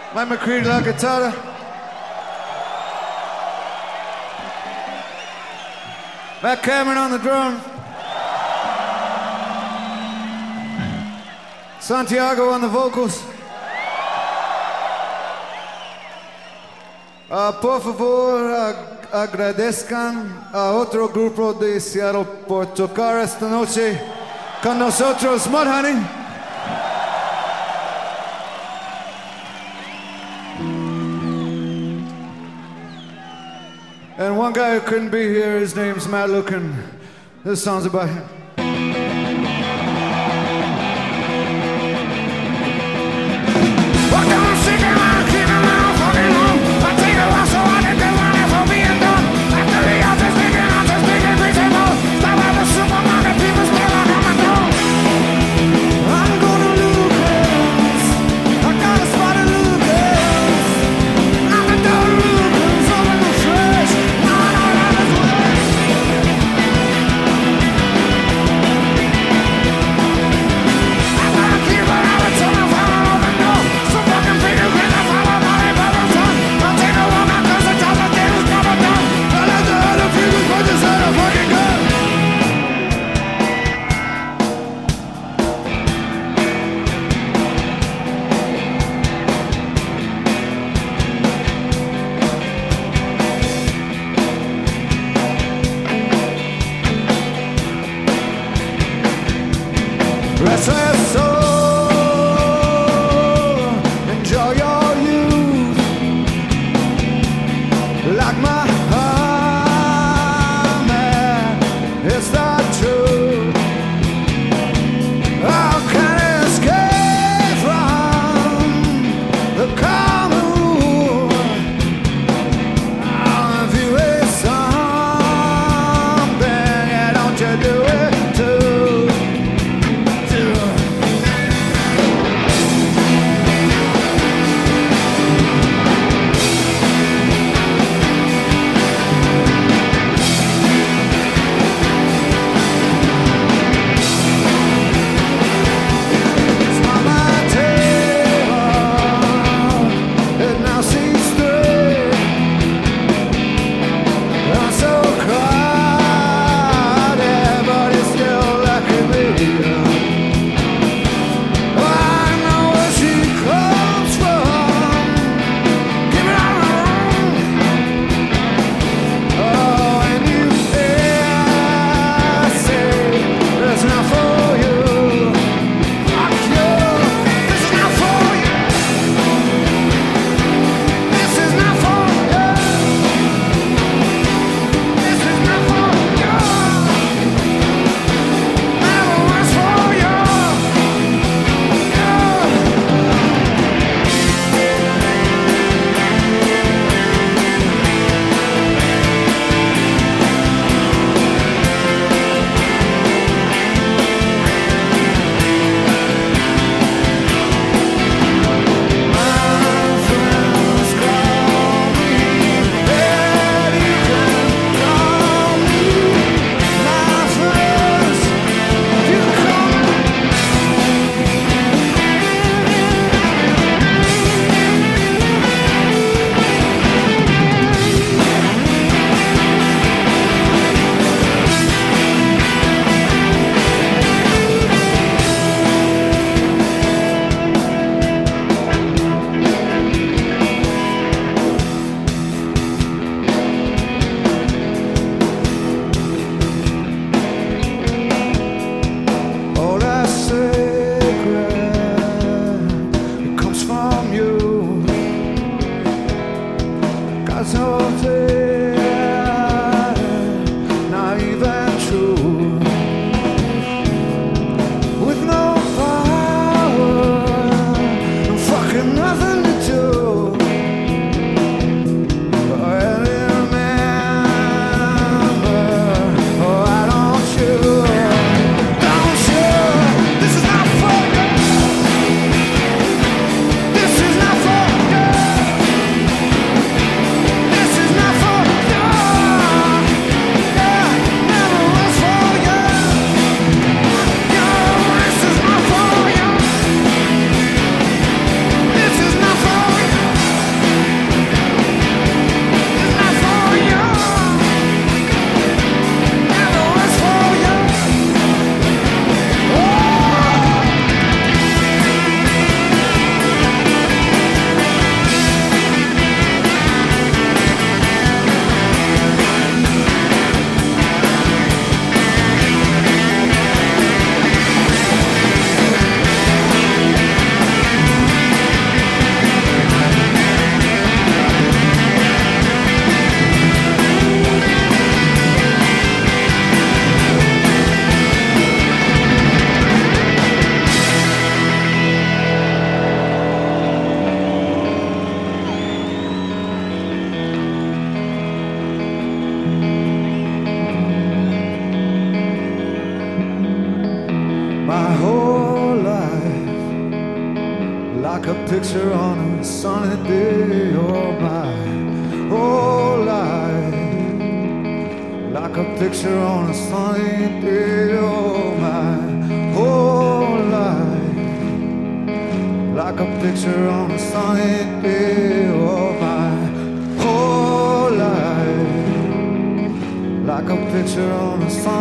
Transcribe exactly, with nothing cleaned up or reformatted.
Mike McCready la guitarra. Matt Cameron on the drum. Santiago on the vocals. Uh, por favor, ag agradezcan a otro grupo de Seattle por tocar esta noche con nosotros, Mudhoney. And one guy who couldn't be here, his name's Matt Lucan. This song's about him. Fresh, like a picture on a sunny day. Oh my whole life, like a picture on a sunny day. Oh my whole life, like a picture on a sunny day. Oh my whole life, like a picture on a sunny day.